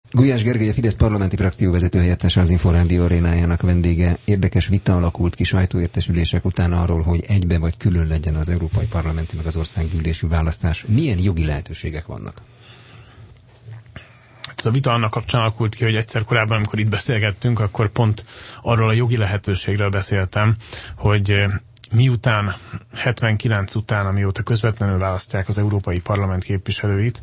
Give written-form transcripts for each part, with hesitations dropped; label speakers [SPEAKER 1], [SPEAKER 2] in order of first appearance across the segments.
[SPEAKER 1] Gulyás Gergely, a Fidesz parlamenti frakció vezetőhelyettese, az Inforádió arénájának vendége. Érdekes vita alakult ki sajtóértesülések után arról, hogy egybe vagy külön legyen az európai parlamenti meg az országgyűlési választás. Milyen jogi lehetőségek vannak?
[SPEAKER 2] Ez a vita annak kapcsán alakult ki, hogy egyszer korábban, amikor itt beszélgettünk, akkor pont arról a jogi lehetőségről beszéltem, hogy miután 79 után, amióta közvetlenül választják az Európai Parlament képviselőit,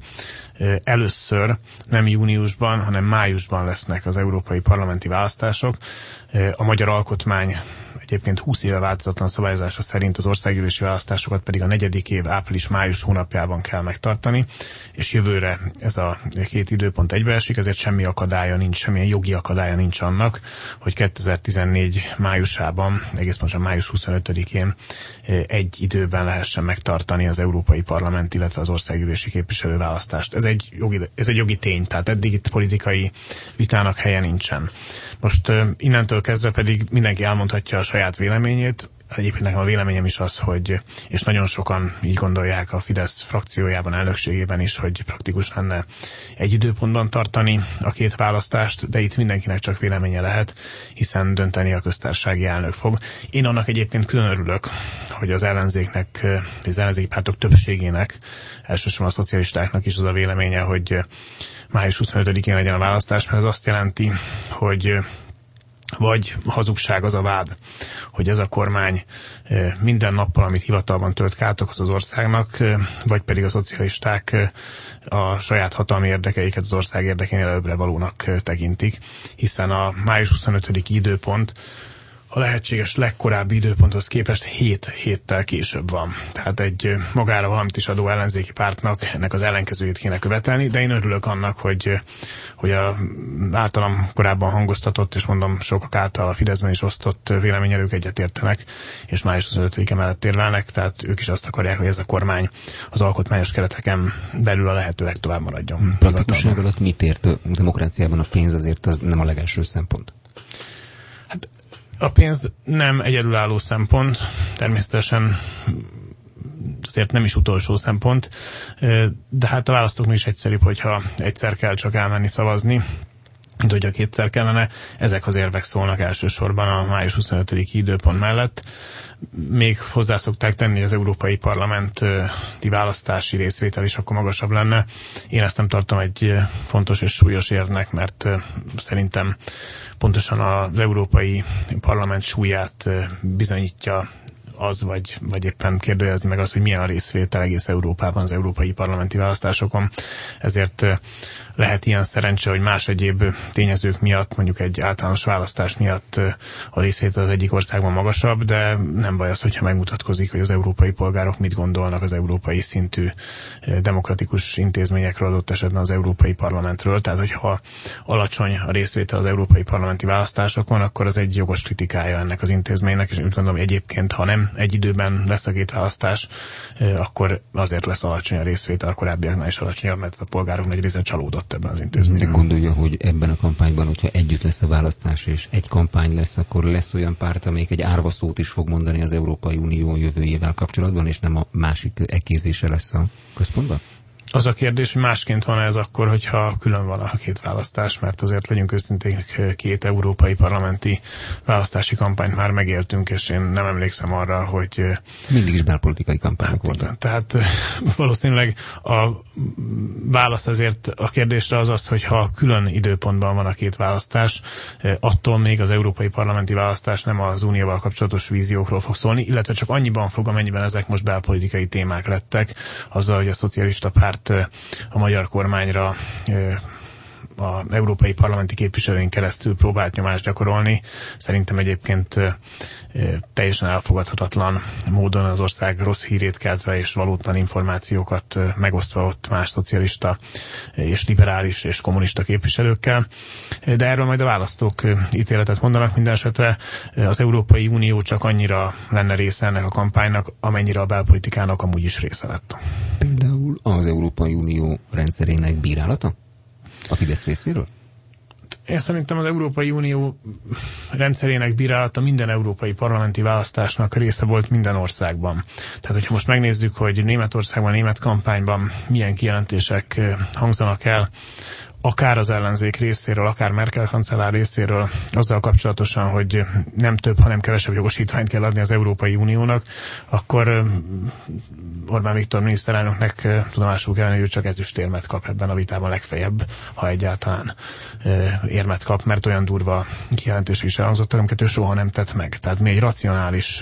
[SPEAKER 2] először nem júniusban, hanem májusban lesznek az európai parlamenti választások. A magyar alkotmány egyébként 20 éve változatlan szabályozása szerint az országgyűlési választásokat pedig a 4. év április-május hónapjában kell megtartani, és jövőre ez a két időpont egybeesik, ezért semmi akadálya nincs, semmilyen jogi akadálya nincs annak, hogy 2014 májusában, egész pontosan május 25-én egy időben lehessen megtartani az európai parlament, illetve az országgyűlési képviselőválasztást. Ez egy jogi tény, tehát eddig itt politikai vitának helye nincsen. Most innentől kezdve pedig mindenki elmondhatja a saját véleményét. Egyébként nekem a véleményem is az, hogy, és nagyon sokan így gondolják a Fidesz frakciójában, elnökségében is, hogy praktikus lenne egy időpontban tartani a két választást, de itt mindenkinek csak véleménye lehet, hiszen dönteni a köztársasági elnök fog. Én annak egyébként külön örülök, hogy az ellenzéknek, az ellenzéki pártok többségének, elsősorban a szocialistáknak is az a véleménye, hogy május 25-én legyen a választás, mert ez azt jelenti, hogy vagy hazugság az a vád, hogy ez a kormány minden nappal, amit hivatalban tölt, kátokoz az országnak, vagy pedig a szocialisták a saját hatalmi érdekeiket az ország érdekénél előbbre valónak tekintik, hiszen a május 25. időpont a lehetséges legkorábbi időponthoz képest 7 héttel később van. Tehát egy magára valamit is adó ellenzéki pártnak ennek az ellenkezőjét kéne követelni, de én örülök annak, hogy a általam korábban hangoztatott, és mondom sokak által a Fideszben is osztott véleményelők egyetértenek, és május 25-e mellett érvelnek, tehát ők is azt akarják, hogy ez a kormány az alkotmányos kereteken belül a lehető legtovább maradjon.
[SPEAKER 1] Praktikusság alatt mit ért? A demokráciában a pénz azért az nem a legelső szempont.
[SPEAKER 2] Hát a pénz nem egyedülálló szempont, természetesen azért nem is utolsó szempont, de hát a választóknak is egyszerűbb, hogyha egyszer kell csak elmenni szavazni, mint hogyha kétszer kellene. Ezek az érvek szólnak elsősorban a május 25. időpont mellett. Még hozzá szokták tenni, hogy az Európai Parlamenti választási részvétel is akkor magasabb lenne. Én ezt nem tartom egy fontos és súlyos érvnek, mert szerintem pontosan az Európai Parlament súlyát bizonyítja az, vagy éppen kérdőjelezni meg az, hogy milyen a részvétel egész Európában az európai parlamenti választásokon. Ezért lehet ilyen szerencse, hogy más egyéb tényezők miatt, mondjuk egy általános választás miatt a részvétel az egyik országban magasabb, de nem baj az, hogyha megmutatkozik, hogy az európai polgárok mit gondolnak az európai szintű demokratikus intézményekről, adott esetben az Európai Parlamentről. Tehát, hogyha alacsony a részvétel az európai parlamenti választásokon, akkor az egy jogos kritikája ennek az intézménynek, és úgy gondolom, egyébként, ha nem egy időben lesz a két választás, akkor azért lesz alacsony a részvétel, a korábbiaknál is alacsonyabb, mert a polgárok nagy része csalódott ebben az intézményben.
[SPEAKER 1] De gondolja, hogy ebben a kampányban, hogyha együtt lesz a választás és egy kampány lesz, akkor lesz olyan párt, amelyik egy árva szót is fog mondani az Európai Unió jövőjével kapcsolatban, és nem a másik ekézése lesz a központban?
[SPEAKER 2] Az a kérdés, hogy másként van ez akkor, hogyha külön van a két választás, mert azért legyünk őszinték, két európai parlamenti választási kampányt már megéltünk, és én nem emlékszem arra, hogy...
[SPEAKER 1] Mindig is belpolitikai kampányok voltak.
[SPEAKER 2] Tehát valószínűleg a válasz azért a kérdésre az, hogy ha külön időpontban van a két választás, attól még az európai parlamenti választás nem az unióval kapcsolatos víziókról fog szólni, illetve csak annyiban fog, amennyiben ezek most belpolitikai témák lettek, azzal, hogy a szocialista párt a magyar kormányra a európai parlamenti képviselőin keresztül próbált nyomást gyakorolni. Szerintem egyébként teljesen elfogadhatatlan módon az ország rossz hírét keltve és valótlan információkat megosztva ott más szocialista és liberális és kommunista képviselőkkel. De erről majd a választók ítéletet mondanak. Minden esetre az Európai Unió csak annyira lenne része ennek a kampánynak, amennyire a belpolitikának amúgy is része lett.
[SPEAKER 1] Például az Európai Unió rendszerének bírálata? A Fidesz részéről?
[SPEAKER 2] Én szerintem az Európai Unió rendszerének bírálata minden európai parlamenti választásnak része volt minden országban. Tehát, hogyha most megnézzük, hogy Németországban, német kampányban milyen kijelentések hangzanak el akár az ellenzék részéről, akár Merkel kancellár részéről azzal kapcsolatosan, hogy nem több, hanem kevesebb jogosítványt kell adni az Európai Uniónak, akkor Orbán Viktor miniszterelnöknek tudomásul kell, hogy ő csak ezüstérmet kap ebben a vitában legfeljebb, ha egyáltalán érmet kap, mert olyan durva kijelentések is elhangzottak, amiket ő soha nem tett meg. Tehát mi egy racionális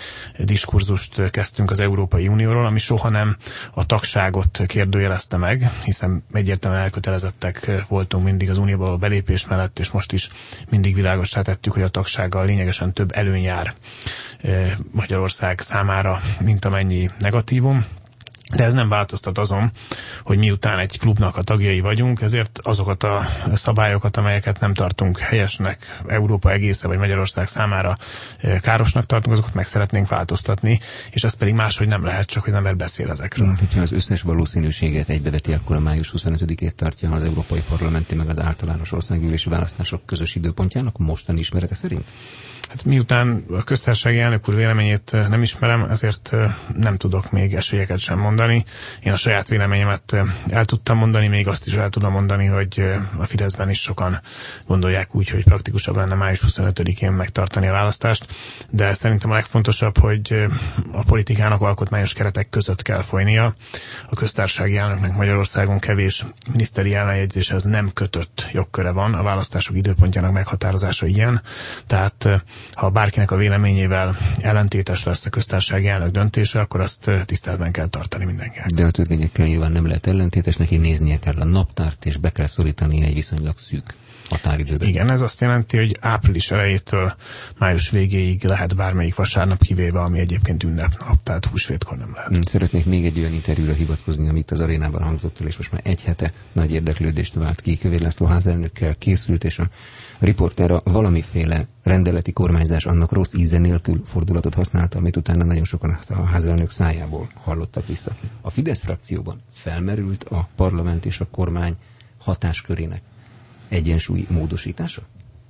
[SPEAKER 2] diskurzust kezdtünk az Európai Unióról, ami soha nem a tagságot kérdőjelezte meg, hiszen egyértelműen elkötelezettek voltunk mindig az unióba való belépés mellett, és most is mindig világossá tettük, hogy a tagsággal lényegesen több előny jár Magyarország számára, mint amennyi negatívum. De ez nem változtat azon, hogy miután egy klubnak a tagjai vagyunk, ezért azokat a szabályokat, amelyeket nem tartunk helyesnek, Európa egésze vagy Magyarország számára károsnak tartunk, azokat meg szeretnénk változtatni, és ez pedig máshogy nem lehet, csak hogy az ember beszél ezekről.
[SPEAKER 1] Ha az összes valószínűséget egybeveti, akkor a május 25-ét tartja az európai parlamenti meg az általános országgyűlési választások közös időpontjának mostani ismerete szerint?
[SPEAKER 2] Hát miután a köztársasági elnök úr véleményét nem ismerem, ezért nem tudok még esélyeket sem mondani. Én a saját véleményemet el tudtam mondani, még azt is el tudom mondani, hogy a Fideszben is sokan gondolják úgy, hogy praktikusabb lenne május 25-én megtartani a választást, de szerintem a legfontosabb, hogy a politikának alkotmányos keretek között kell folynia. A köztársasági elnöknek Magyarországon kevés miniszteri ellenjegyzéshez nem kötött jogköre van, a választások időpontjának meghatározása ilyen, tehát ha bárkinek a véleményével ellentétes lesz a köztársasági elnök döntése, akkor azt tiszteletben kell tartani mindenkinek.
[SPEAKER 1] De a törvényekkel nyilván nem lehet ellentétes, neki néznie kell a naptárt, és be kell szorítani egy viszonylag szűk határidőben.
[SPEAKER 2] Igen, ez azt jelenti, hogy április elejétől május végéig lehet bármelyik vasárnap, kivéve, ami egyébként ünnepnap, tehát húsvétkor nem lehet.
[SPEAKER 1] Szeretnék még egy olyan interjúra hivatkozni, amit az arénában hangzott el, és most már egy hete nagy érdeklődést vált ki. Kövér László házelnökkel készült, és a riporter valamiféle rendeleti kormányzás annak rossz íze nélkül fordulatot használta, amit utána nagyon sokan a házelnök szájából hallottak vissza. A Fidesz frakcióban felmerült a parlament és a kormány hatáskörének egyensúlyi módosítása?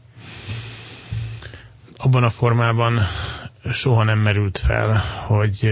[SPEAKER 2] Abban a formában soha nem merült fel, hogy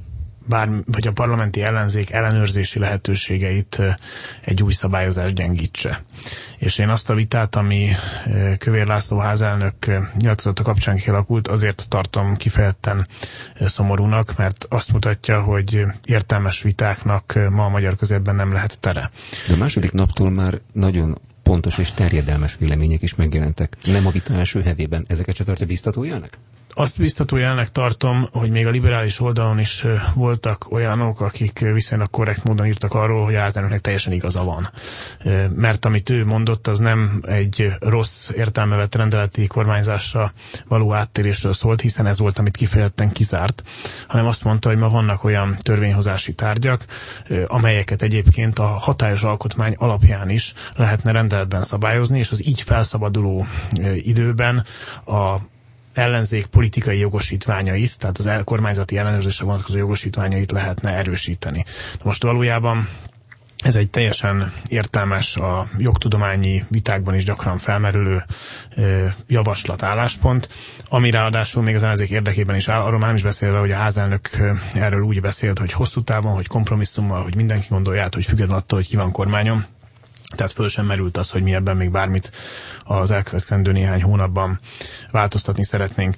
[SPEAKER 2] a parlamenti ellenzék ellenőrzési lehetőségeit egy új szabályozás gyengítse. És én azt a vitát, ami Kövér László házelnök nyilatkozata kapcsán kialakult, azért tartom kifejezetten szomorúnak, mert azt mutatja, hogy értelmes vitáknak ma a magyar közéletben nem lehet tere.
[SPEAKER 1] De a második naptól már nagyon pontos és terjedelmes vélemények is megjelentek. Nem a vita első hevében. Ezeket se tartja biztató jelnek?
[SPEAKER 2] Azt biztató jelnek tartom, hogy még a liberális oldalon is voltak olyanok, akik viszonylag korrekt módon írtak arról, hogy a házelnöknek teljesen igaza van. Mert amit ő mondott, az nem egy rossz értelme vett rendeleti kormányzásra való áttérésről szólt, hiszen ez volt, amit kifejezetten kizárt, hanem azt mondta, hogy ma vannak olyan törvényhozási tárgyak, amelyeket egyébként a hatályos alkotmány alapján is lehetne rendeletben szabályozni, és az így felszabaduló időben a ellenzék politikai jogosítványait, tehát az kormányzati ellenőrzésre vonatkozó jogosítványait lehetne erősíteni. Most valójában ez egy teljesen értelmes, a jogtudományi vitákban is gyakran felmerülő javaslat, álláspont, ami ráadásul még az ellenzék érdekében is áll, arról már nem is beszélve, hogy a házelnök erről úgy beszélt, hogy hosszú távon, hogy kompromisszummal, hogy mindenki gondolja át, hogy függetlenül attól, hogy ki van kormányon. Tehát föl sem merült az, hogy mi ebben még bármit az elkövetkezendő néhány hónapban változtatni szeretnénk.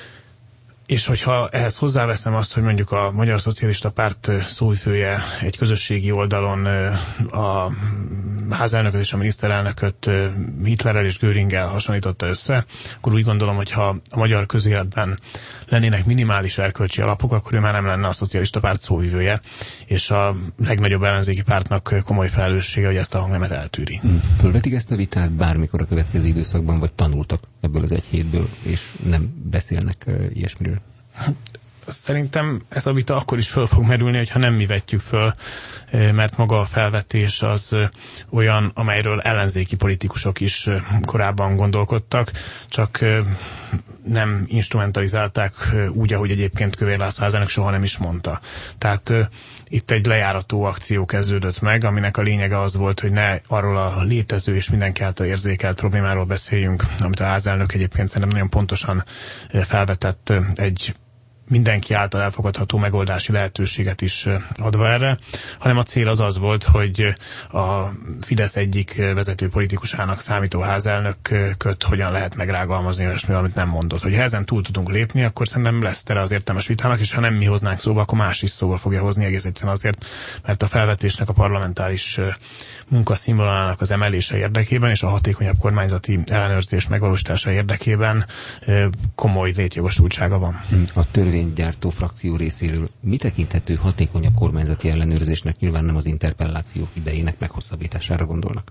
[SPEAKER 2] És hogyha ehhez hozzáveszem azt, hogy mondjuk a Magyar Szocialista Párt szóvivője egy közösségi oldalon a házelnököt és a miniszterelnököt Hitlerrel és Göringgel hasonlította össze, akkor úgy gondolom, hogy ha a magyar közéletben lennének minimális erkölcsi alapok, akkor ő már nem lenne a Szocialista Párt szóvivője, és a legnagyobb ellenzéki pártnak komoly felelőssége, hogy ezt a hangnemet eltűri.
[SPEAKER 1] Fölvetik ezt a vitát bármikor a következő időszakban, vagy tanultak ebből az egy hétből, és nem beszélnek ilyesmiről?
[SPEAKER 2] Szerintem ez a vita akkor is föl fog merülni, hogyha nem mi vetjük föl, mert maga a felvetés az olyan, amelyről ellenzéki politikusok is korábban gondolkodtak, csak nem instrumentalizálták úgy, ahogy egyébként Kövér László házelnök soha nem is mondta. Tehát itt egy lejárató akció kezdődött meg, aminek a lényege az volt, hogy ne arról a létező és mindenki által érzékelt problémáról beszéljünk, amit a házelnök egyébként szerintem nagyon pontosan felvetett egy mindenki által elfogadható megoldási lehetőséget is adva erre, hanem a cél az volt, hogy a Fidesz egyik vezető politikusának számító házelnököt hogyan lehet megrágalmazni, olyasmi, amit nem mondott. Hogy ha ezen túl tudunk lépni, akkor szerintem lesz tere az értelmes vitának, és ha nem mi hoznánk szóba, akkor más is szóba fogja hozni, egész egyszerűen azért, mert a felvetésnek a parlamentáris munkaszínvonalának az emelése érdekében és a hatékonyabb kormányzati ellenőrzés megvalósítása érdekében komoly létjogosultsága van.
[SPEAKER 1] A törvénygyártó frakció részéről mi tekinthető hatékonyabb kormányzati ellenőrzésnek? Nyilván nem az interpellációk idejének meghosszabbítására gondolnak.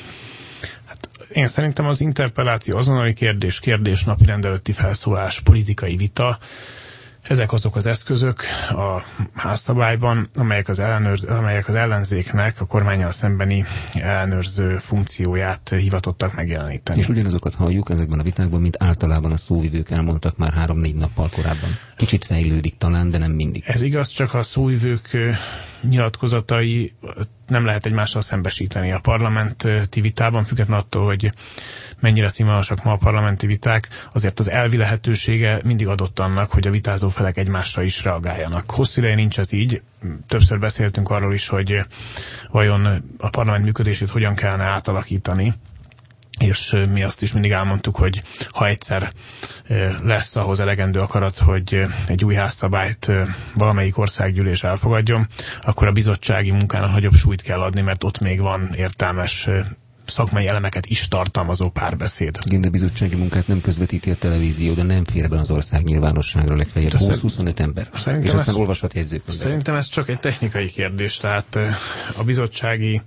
[SPEAKER 2] Hát én szerintem az interpelláció, azonnali kérdés, napirend előtti felszólás, politikai vita, ezek azok az eszközök a házszabályban, amelyek az ellenzéknek a kormánnyal szembeni ellenőrző funkcióját hivatottak megjeleníteni.
[SPEAKER 1] És ugyanazokat halljuk ezekben a vitákban, mint általában a szóvivők elmondtak már 3-4 nappal korábban. Kicsit fejlődik talán, de nem mindig.
[SPEAKER 2] Ez igaz, csak a szóvivők nyilatkozatai nem lehet egymással szembesíteni. A parlamenti vitában, függetlenül attól, hogy mennyire színvonalasak ma a parlamenti viták, azért az elvi lehetősége mindig adott annak, hogy a vitázó felek egymásra is reagáljanak. Hosszú ideje nincs ez így. Többször beszéltünk arról is, hogy vajon a parlament működését hogyan kellene átalakítani, és mi azt is mindig elmondtuk, hogy ha egyszer lesz ahhoz elegendő akarat, hogy egy új házszabályt valamelyik országgyűlés elfogadjon, akkor a bizottsági munkának nagyobb súlyt kell adni, mert ott még van értelmes szakmai elemeket is tartalmazó párbeszéd.
[SPEAKER 1] Igen, de bizottsági munkát nem közvetíti a televízió, de nem fér be az ország nyilvánosságra, legfeljebb 20-25 ember. És aztán olvashat jegyzőkönyvet.
[SPEAKER 2] Szerintem ez csak egy technikai kérdés, tehát a bizottsági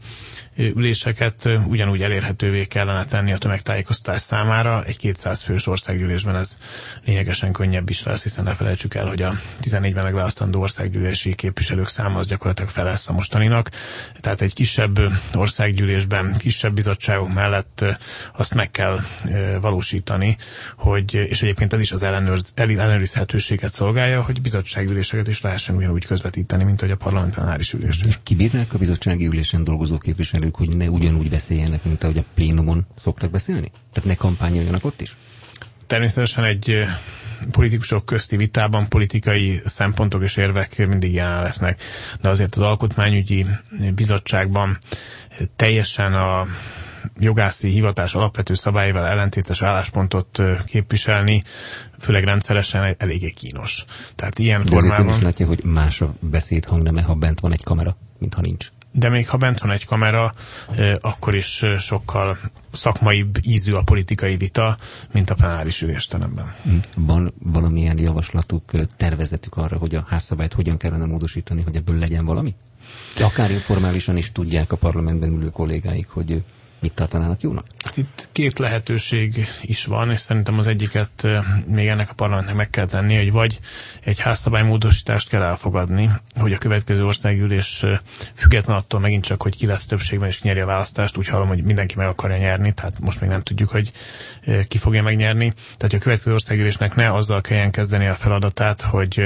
[SPEAKER 2] üléseket ugyanúgy elérhetővé kellene tenni a tömegtájékoztatás számára. Egy 200 fős országgyűlésben ez lényegesen könnyebb is lesz, hiszen ne felejtsük el, hogy a 14-ben megválasztandó országgyűlési képviselők száma az gyakorlatilag fele lesz a mostaninak. Tehát egy kisebb országgyűlésben, kisebb bizottságok mellett azt meg kell valósítani, hogy, és egyébként ez is az ellenőrizhetőséget szolgálja, hogy bizottsággyűléseket is lehessen ugyanúgy közvetíteni, mint hogy a parlamentáris ülések.
[SPEAKER 1] Kibírnák a bizottsági ülésen dolgozó képviselők, hogy ne ugyanúgy beszéljenek, mint ahogy a plénumon szoktak beszélni? Tehát ne kampányoljanak ott is?
[SPEAKER 2] Természetesen egy politikusok közti vitában politikai szempontok és érvek mindig jelen lesznek, de azért az Alkotmányügyi Bizottságban teljesen a jogászi hivatás alapvető szabályával ellentétes álláspontot képviselni, főleg rendszeresen eléggé kínos. Tehát ilyen formában...
[SPEAKER 1] De is látja, hogy más a beszéd hangneme, ha bent van egy kamera, mint ha nincs.
[SPEAKER 2] De még ha bent van egy kamera, akkor is sokkal szakmaibb ízű a politikai vita, mint a plenáris ülésteremben.
[SPEAKER 1] Van valamilyen javaslatuk, tervezetük arra, hogy a házszabályt hogyan kellene módosítani, hogy ebből legyen valami? De akár informálisan is tudják a parlamentben ülő kollégáik, hogy mit tartanának jónak?
[SPEAKER 2] Itt két lehetőség is van, és szerintem az egyiket még ennek a parlamentnek meg kell tenni, hogy vagy egy házszabálymódosítást kell elfogadni, hogy a következő országgyűlés független attól megint csak, hogy ki lesz többségben és ki nyeri a választást, úgy hallom, hogy mindenki meg akarja nyerni, tehát most még nem tudjuk, hogy ki fogja megnyerni. Tehát a következő országgyűlésnek ne azzal kelljen kezdeni a feladatát, hogy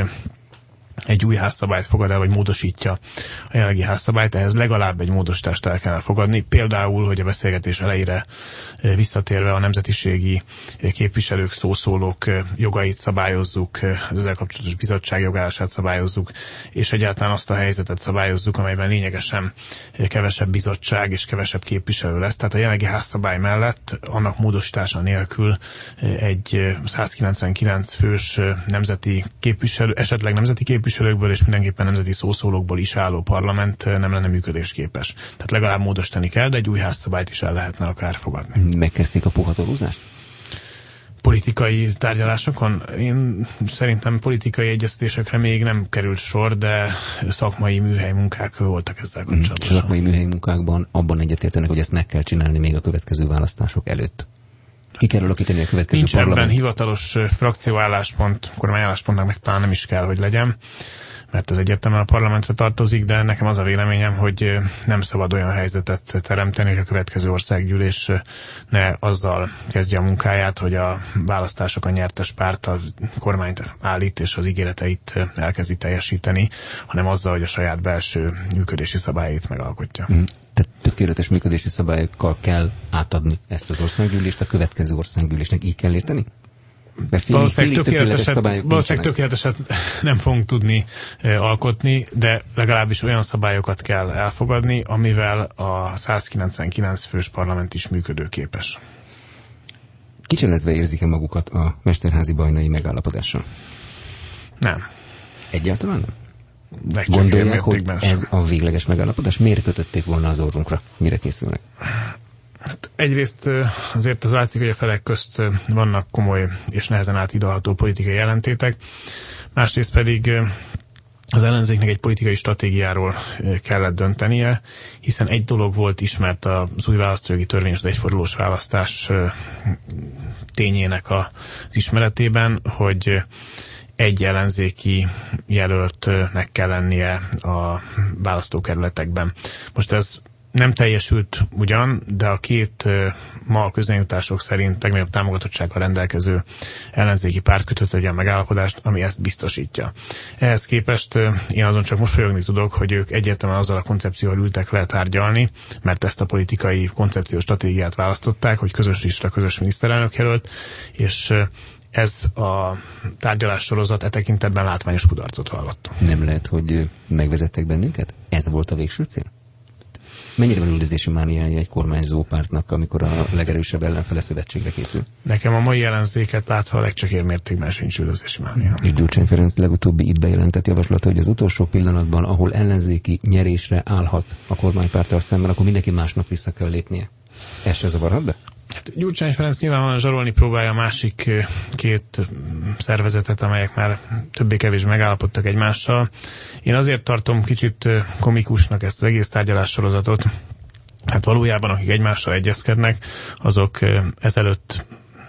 [SPEAKER 2] egy új házszabályt fogad el, vagy módosítja a jelenlegi házszabályt, ehhez legalább egy módosítást el kellene fogadni. Például, hogy a beszélgetés elejére visszatérve a nemzetiségi képviselők, szószólók jogait szabályozzuk, az ezzel kapcsolatos bizottság jogállását szabályozzuk, és egyáltalán azt a helyzetet szabályozzuk, amelyben lényegesen kevesebb bizottság és kevesebb képviselő lesz. Tehát a jelenlegi házszabály mellett annak módosítása nélkül egy 199 fős nemzeti képviselő, esetleg nemzeti képviselőkből és mindenképpen nemzeti szószólókból is álló parlament nem lenne működésképes. Tehát legalább módosítani kell, de egy új házszabályt is el lehetne akár fogadni.
[SPEAKER 1] Megkezdték a puhatolózást?
[SPEAKER 2] Politikai tárgyalásokon? Én szerintem politikai egyeztetésekre még nem került sor, de szakmai műhely munkák voltak ezzel kapcsolatosan.
[SPEAKER 1] Szakmai műhely munkákban abban egyetértenek, hogy ezt meg kell csinálni még a következő választások előtt. Ki kell alakítani a következő
[SPEAKER 2] nincs
[SPEAKER 1] parlament?
[SPEAKER 2] Ebben hivatalos frakcióálláspont, kormányálláspontnak meg talán nem is kell, hogy legyen, mert ez egyértelműen a parlamentre tartozik, de nekem az a véleményem, hogy nem szabad olyan helyzetet teremteni, hogy a következő országgyűlés ne azzal kezdje a munkáját, hogy a választásokon nyertes párt a kormányt állít, és az ígéreteit elkezdi teljesíteni, hanem azzal, hogy a saját belső működési szabályait megalkotja.
[SPEAKER 1] Tehát tökéletes működési szabályokkal kell átadni ezt az országgyűlést a következő országgyűlésnek. Így kell érteni?
[SPEAKER 2] valószínűleg tökéleteset nem fogunk tudni alkotni, de legalábbis olyan szabályokat kell elfogadni, amivel a 199 fős parlament is működőképes.
[SPEAKER 1] Kicselezve érzik-e magukat a mesterházi-bajnai megállapodással?
[SPEAKER 2] Nem.
[SPEAKER 1] Egyáltalán nem? Gondolják, hogy ez a végleges megállapodás? Miért kötötték volna az orrunkra? Mire készülnek?
[SPEAKER 2] Hát egyrészt azért az látszik, hogy a felek közt vannak komoly és nehezen átidalható politikai ellentétek, másrészt pedig az ellenzéknek egy politikai stratégiáról kellett döntenie, hiszen egy dolog volt ismert az új választójogi törvény és az egyfordulós választás tényének az ismeretében, hogy egy ellenzéki jelöltnek kell lennie a választókerületekben. Most ez nem teljesült ugyan, de a két ma a közönjutások szerint legnagyobb támogatottsággal rendelkező ellenzéki párt kötött egy olyan megállapodást, ami ezt biztosítja. Ehhez képest én azon csak mosolyogni tudok, hogy ők egyértelműen azzal a koncepcióval ültek le tárgyalni, mert ezt a politikai koncepciós stratégiát választották, hogy közös lista, közös miniszterelnök jelölt, és ez a tárgyalás sorozat e tekintetben látványos kudarcot vallott.
[SPEAKER 1] Nem lehet, hogy megvezettek bennünket? Ez volt a végső cél? Mennyire van üldözési mániája egy kormányzó pártnak, amikor a legerősebb ellenfele szövetségre készül?
[SPEAKER 2] Nekem a mai ellenzéket látva a legcsakébb mértékben sincs üldözési mánia.
[SPEAKER 1] És Gyurcsány Ferenc legutóbbi itt bejelentett javaslata, hogy az utolsó pillanatban, ahol ellenzéki nyerésre állhat a kormánypárttal szemben, akkor mindenki másnak vissza kell lépnie. Ez se zavarhat be?
[SPEAKER 2] Hát Gyurcsány Ferenc nyilvánvalóan zsarolni próbálja a másik két szervezetet, amelyek már többé-kevésbé megállapodtak egymással. Én azért tartom kicsit komikusnak ezt az egész tárgyalássorozatot. Hát valójában akik egymással egyezkednek, azok ezelőtt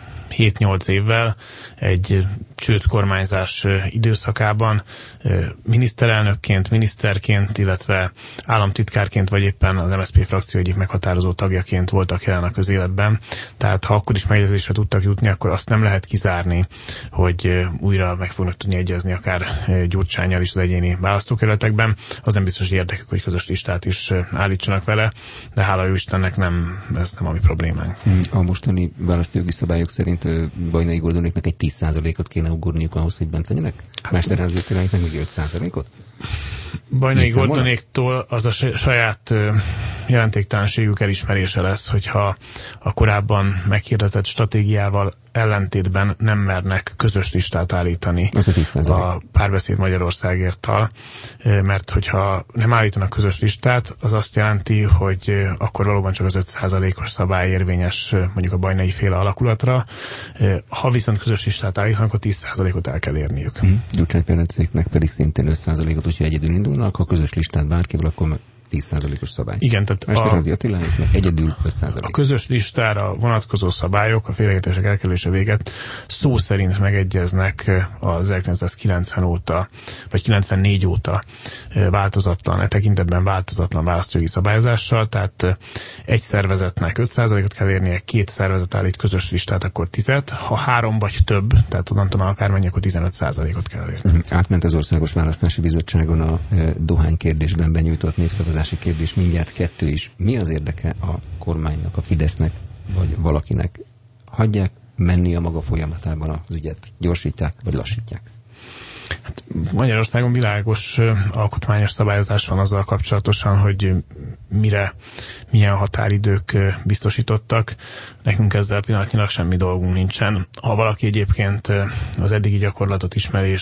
[SPEAKER 2] 7-8 évvel egy csőd kormányzás időszakában miniszterelnökként, miniszterként, illetve államtitkárként, vagy éppen az MSZP frakció egyik meghatározó tagjaként voltak jelen a közéletben. Tehát ha akkor is megegyezésre tudtak jutni, akkor azt nem lehet kizárni, hogy újra meg fognak tudni egyezni akár Gyurcsánnyal is az egyéni választókerületekben. Az nem biztos, hogy érdekük, hogy közös listát is állítsanak vele, de hála jó Istennek ez nem a mi problémánk.
[SPEAKER 1] A mostani választójogi szabályok szerint Bajnai Gordonéknak egy 10%-ot kéne ugorniuk ahhoz, hogy bent legyenek? Mesterházi Attiláéknak még 5%-ot?
[SPEAKER 2] Bajnai Gordonéktól az a saját jelentéktelenségük elismerése lesz, hogyha a korábban meghirdetett stratégiával ellentétben nem mernek közös listát állítani a Párbeszéd Magyarországérttal, mert hogyha nem állítanak közös listát, az azt jelenti, hogy akkor valóban csak az 5%-os szabály érvényes mondjuk a Bajnai féle alakulatra. Ha viszont közös listát állítanak, akkor 10%-ot el kell érniük.
[SPEAKER 1] Gyurcsány Ferencéknek pedig szintén 5%-ot, hogyha egyedül indulnak, ha közös listát bárkivel, akkor 10%-os szabály.
[SPEAKER 2] Igen, tehát
[SPEAKER 1] Mesterházi Attiláéknak egyedül 5%.
[SPEAKER 2] A közös listára vonatkozó szabályok, a félreértések elkerülése véget szó szerint megegyeznek az 1990 óta, vagy 94 óta változatlan, tekintetben változatlan választójogi szabályozással, tehát egy szervezetnek 5%-ot kell érnie, két szervezet állít közös listát, akkor 10-et, ha 3 vagy több, tehát onnantól már akármennyi, akkor 15%-ot kell érni.
[SPEAKER 1] Átment az Országos Választási Bizottságon a dohány kérdésben benyújtott népszavazási kérdés, mindjárt 2 is. Mi az érdeke a kormánynak, a Fidesznek, vagy valakinek? Hagyják menni a maga folyamatában az ügyet? Gyorsítják, vagy lassítják?
[SPEAKER 2] Hát Magyarországon világos alkotmányos szabályozás van azzal kapcsolatosan, hogy milyen határidők biztosítottak. Nekünk ezzel pillanatnyilag semmi dolgunk nincsen. Ha valaki egyébként az eddigi gyakorlatot ismeri,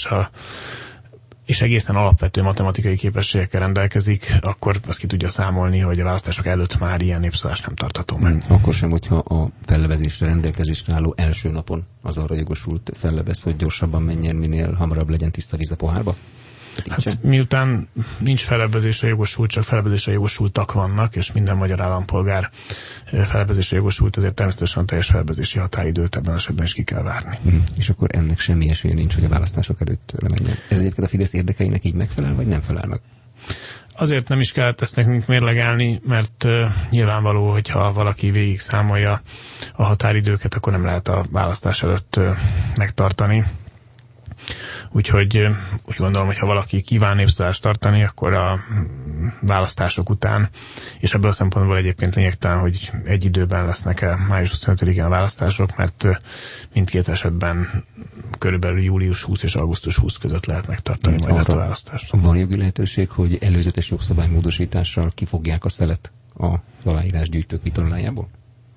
[SPEAKER 2] és egészen alapvető matematikai képességekkel rendelkezik, akkor azt ki tudja számolni, hogy a választások előtt már ilyen népszavazás nem tartható meg.
[SPEAKER 1] Akkor sem, hogyha a fellevezésre, rendelkezésre álló első napon az arra jogosult fellebez, hogy gyorsabban menjen, minél hamarabb legyen tiszta víz a pohárba?
[SPEAKER 2] Hát miután nincs fellebbezésre jogosult, csak fellebbezésre jogosultak vannak, és minden magyar állampolgár fellebbezésre jogosult, ezért természetesen a teljes fellebbezési határidőt ebben az esetben is ki kell várni.
[SPEAKER 1] És akkor ennek semmi esélye nincs, hogy a választások előtt lemenjen. Ez egyébként a Fidesz érdekeinek így megfelel, vagy nem felel meg?
[SPEAKER 2] Azért nem is kellett ezt nekünk mérlegelni, mert nyilvánvaló, hogyha valaki végig számolja a határidőket, akkor nem lehet a választás előtt megtartani. Úgyhogy úgy gondolom, hogy ha valaki kíván népszavazást tartani, akkor a választások után, és ebből a szempontból egyébként lényegtelen, hogy egy időben lesznek-e május 25-én a választások, mert mindkét esetben körülbelül július 20 és augusztus 20 között lehet megtartani majd ezt a választást.
[SPEAKER 1] Van jogi lehetőség, hogy előzetes jogszabálymódosítással kifogják a szelet a aláírásgyűjtők vitorlájából?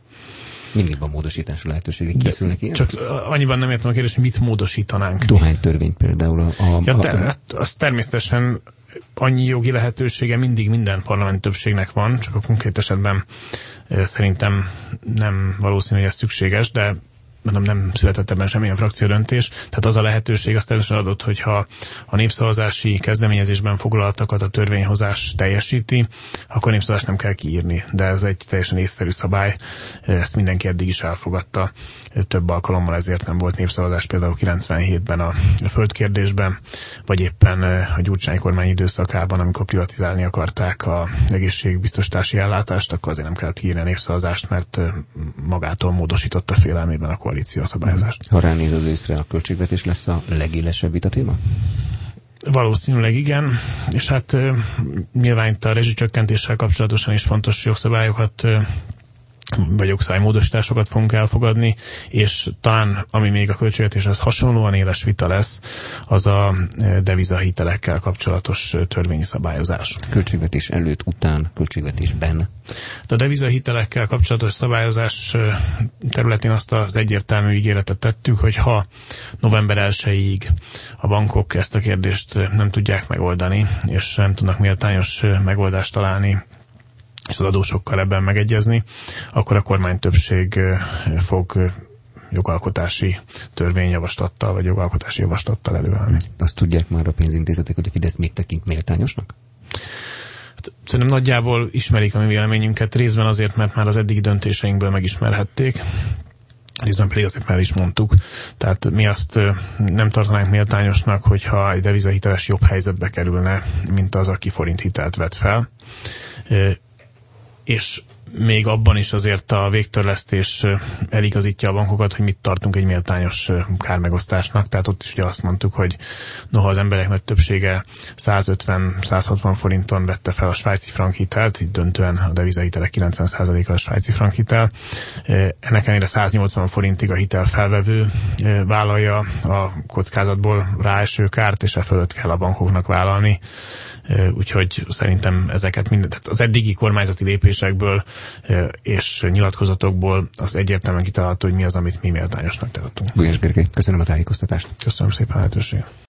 [SPEAKER 1] Mindig van módosításra lehetőség, készülnek ilyen?
[SPEAKER 2] Csak annyiban nem értem a kérdést, hogy mit módosítanánk.
[SPEAKER 1] Dohánytörvény például.
[SPEAKER 2] Az természetesen annyi jogi lehetősége mindig minden parlamenti többségnek van, csak a konkrét esetben szerintem nem valószínű, hogy ez szükséges, de nem született ebben semmilyen frakciódöntés. Tehát az a lehetőség azt természetesen adott, hogyha a népszavazási kezdeményezésben foglaltakat a törvényhozás teljesíti, akkor népszavazást nem kell kiírni. De ez egy teljesen észszerű szabály, ezt mindenki eddig is elfogadta. Több alkalommal ezért nem volt népszavazás, például 97-ben a földkérdésben, vagy éppen a Gyurcsány kormány időszakában, amikor privatizálni akarták az egészségbiztosítási ellátást, akkor azért nem kellett kiírni a népszavazást, mert magától módosította félelmében a koalíció szabályozást.
[SPEAKER 1] Ha ránéz az őszre, a költségvetés lesz a legélesebb vitatéma?
[SPEAKER 2] Valószínűleg igen, és hát nyilván itt a rezsicsökkentéssel kapcsolatosan is fontos jogszabályokat vagy jogszabálymódosításokat fogunk elfogadni, és talán, ami még a költségvetéshez hasonlóan éles vita lesz, az a devizahitelekkel kapcsolatos törvényi szabályozás.
[SPEAKER 1] Költségvetés előtt, után, költségvetésben?
[SPEAKER 2] A devizahitelekkel kapcsolatos szabályozás területén azt az egyértelmű ígéretet tettük, hogy ha november 1-ig a bankok ezt a kérdést nem tudják megoldani, és nem tudnak méltányos megoldást találni, és az adósokkal ebben megegyezni, akkor a kormánytöbbség fog jogalkotási törvényjavaslattal, vagy jogalkotási javaslattal előállni.
[SPEAKER 1] Azt tudják már a pénzintézetek, hogy a Fidesz mit tekint méltányosnak?
[SPEAKER 2] Szerintem nagyjából ismerik a mi véleményünket, részben azért, mert már az eddigi döntéseinkből megismerhették, részben pedig azért már is mondtuk. Tehát mi azt nem tartanánk méltányosnak, hogyha egy devizahiteles jobb helyzetbe kerülne, mint az, aki forinthitelt vett fel. És még abban is azért a végtörlesztés eligazítja a bankokat, hogy mit tartunk egy méltányos kármegosztásnak. Tehát ott is ugye azt mondtuk, hogy noha az emberek nagy többsége 150-160 forinton vette fel a svájci frankhitelt, így döntően a devizahitelek 90%-a a svájci frankhitel, ennek ellenére 180 forintig a hitel felvevő vállalja a kockázatból ráeső kárt, és e fölött kell a bankoknak vállalni. Úgyhogy szerintem ezeket tehát az eddigi kormányzati lépésekből és nyilatkozatokból az egyértelműen kitalálható, hogy mi az, amit mi méltányosnak tartunk.
[SPEAKER 1] Gulyás Gergely, köszönöm a tájékoztatást.
[SPEAKER 2] Köszönöm szépen a lehetőséget.